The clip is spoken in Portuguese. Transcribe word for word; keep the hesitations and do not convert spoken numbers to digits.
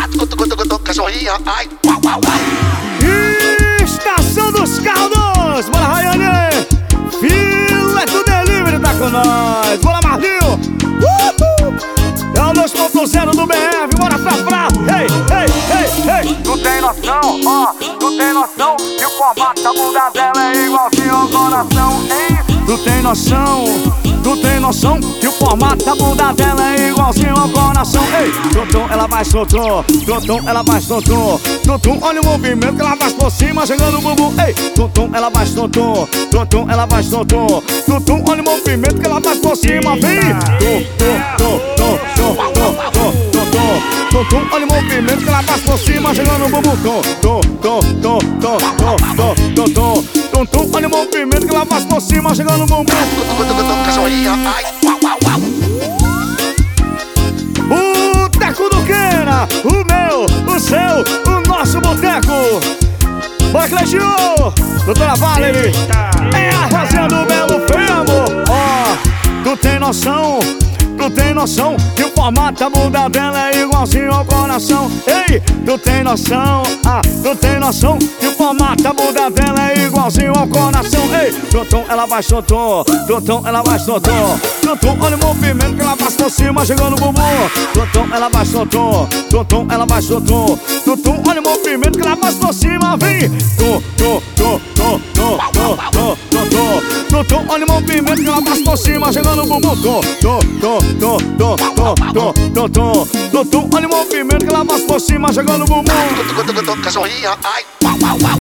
cachorrinha, ai, uau, uau, uau. Estação dos Caldos, bora Rayane, Filé do Delivery tá com nós, bora Marlinho, uhul. É o dois ponto zero do B F, bora pra pra, ei, ei, ei, ei. Tu tem noção, ó, tu tem noção que o formato da bunda dela é igualzinho ao coração, hein? Tu tem noção, tu tem noção que o formato da bunda dela é igualzinho ao coração. Ei, tutum, ela vai soltou, tutum, ela vai soltou, tutum, olha o movimento que ela faz por cima, chegando no bumbum. Ei, tutum, ela vai soltou, tutum, ela vai soltou, tutum, olha o movimento que ela faz por cima, vem. Tutum, tutum, tutum, tutum, tutum, tutum, olha o movimento que ela faz por cima, chegando no bumbum. Tutum, tutum, tutum, tutum, tutum, tutum, olha o movimento que ela faz por cima, chegando no bumbum. Cachorrinha, ai, uau, uau, uau. O Teco do Quena, o meu, o seu, o nosso boteco. Bora, Cleitinho, doutora Valerie, é a rainha do Belo Femo. Ó, tu tem noção, tu tem noção que o formato da bunda dela é igualzinho ao coração. Ei, tu tem noção, ah, tu tem noção que o formato da bunda dela é igualzinho ao coração. Ei, tutum, ela vai soltou, tutum, ela vai soltou, tutum, olha o movimento que ela faz por cima, chegando no bumbum. Tutum, ela vai soltou, tutum, ela vai soltou, tutum, olha o movimento que ela faz por cima, vem. Tu, tu, tu, tu, tu, tu, tu, tu, tu, tutum, olha o movimento que ela faz por cima, chegando no bumbum. Tu, tu, tu, tu, tu, tu, tu, tu, tu, tu, olha o movimento que ela faz por cima, chegando no bumbum. Cachorrinha, ai, uau, uau, uau.